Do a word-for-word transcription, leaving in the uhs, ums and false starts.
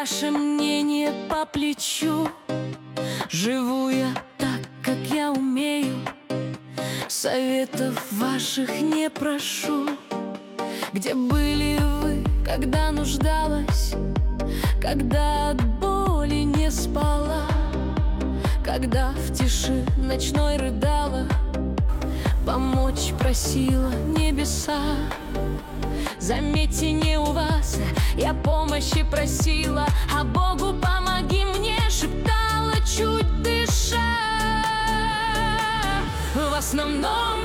ваше мнение по плечу. Живу я так, как я умею, советов ваших не прошу. Где были вы, когда нуждалась, когда от боли не спала, когда в тиши ночной рыдала, помочь просила небеса? Заметьте, не у вас я помощи просила, а Богу помоги мне шептала, чуть дыша. В основном